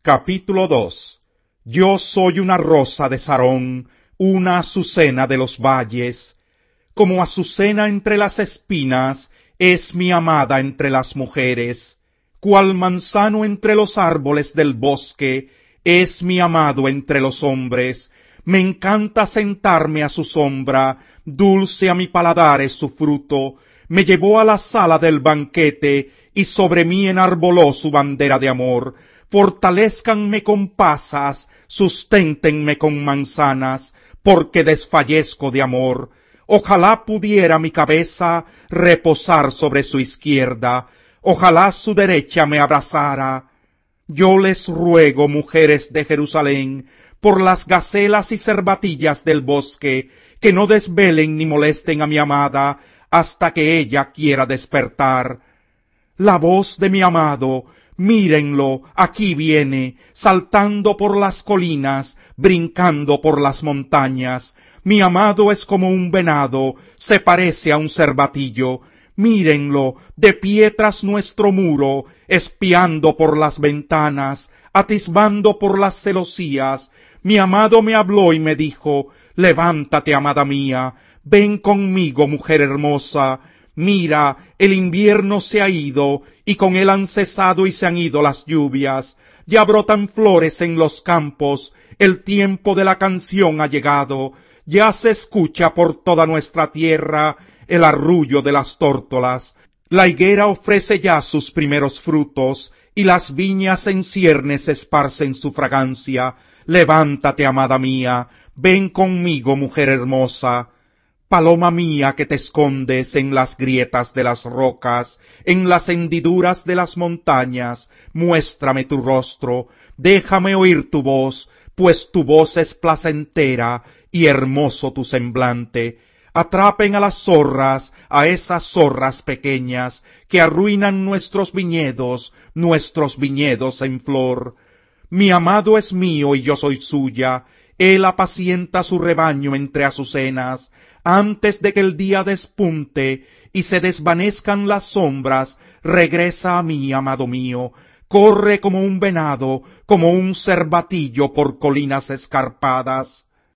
Capítulo 2. Yo soy una rosa de Sarón, una azucena de los valles. Como azucena entre las espinas, es mi amada entre las mujeres. Cual manzano entre los árboles del bosque, es mi amado entre los hombres. Me encanta sentarme a su sombra, dulce a mi paladar es su fruto. Me llevó a la sala del banquete, y sobre mí enarboló su bandera de amor. Fortalezcanme con pasas, susténtenme con manzanas, porque desfallezco de amor. Ojalá pudiera mi cabeza reposar sobre su izquierda, ojalá su derecha me abrazara. Yo les ruego, mujeres de Jerusalén, por las gacelas y cervatillas del bosque, que no desvelen ni molesten a mi amada, hasta que ella quiera despertar. La voz de mi amado, mírenlo, aquí viene, saltando por las colinas, brincando por las montañas. Mi amado es como un venado, se parece a un cervatillo. Mírenlo, de pie tras nuestro muro, espiando por las ventanas, atisbando por las celosías. Mi amado me habló y me dijo: levántate, amada mía, ven conmigo, mujer hermosa. Mira, el invierno se ha ido, y con él han cesado y se han ido las lluvias. Ya brotan flores en los campos, el tiempo de la canción ha llegado. Ya se escucha por toda nuestra tierra el arrullo de las tórtolas. La higuera ofrece ya sus primeros frutos, y las viñas en ciernes esparcen su fragancia. Levántate, amada mía, ven conmigo, mujer hermosa. Paloma mía que te escondes en las grietas de las rocas, en las hendiduras de las montañas, muéstrame tu rostro, déjame oír tu voz, pues tu voz es placentera y hermoso tu semblante. Atrapen a las zorras, a esas zorras pequeñas, que arruinan nuestros viñedos en flor. Mi amado es mío y yo soy suya, él apacienta su rebaño entre azucenas. Antes de que el día despunte y se desvanezcan las sombras, regresa a mí, amado mío. Corre como un venado, como un cervatillo por colinas escarpadas.